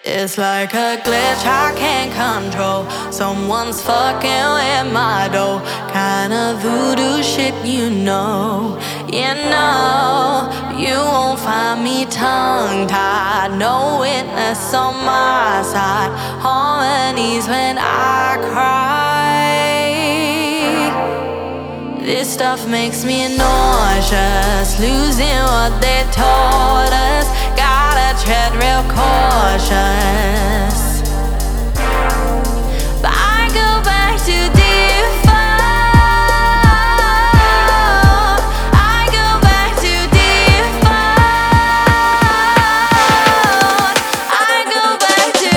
It's like a glitch I can't control. Someone's fucking with my dough. Kinda voodoo shit, you know. You know, you won't find me tongue-tied. No witness on my side. Harmonies when I cry. This stuff makes me nauseous. Losing what they taught us. Gotta tread real cautious. But I go back to default. I go back to default. I go back to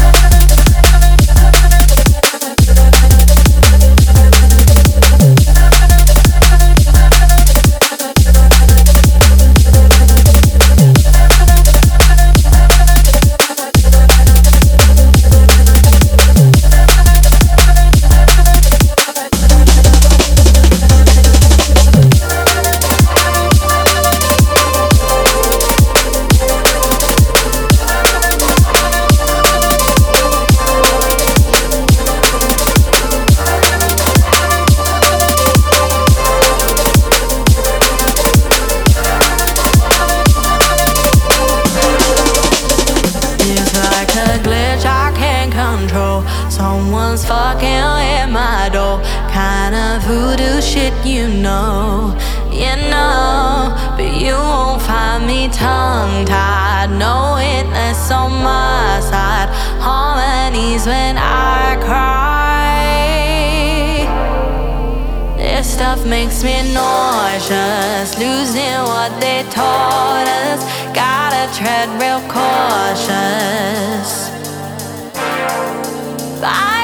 someone's fucking with my door. Kinda voodoo shit, you know. You know, but you won't find me tongue-tied. No witness on my side. Harmonies when I cry. This stuff makes me nauseous. Losing what they taught us. Gotta tread real cautious. Bye.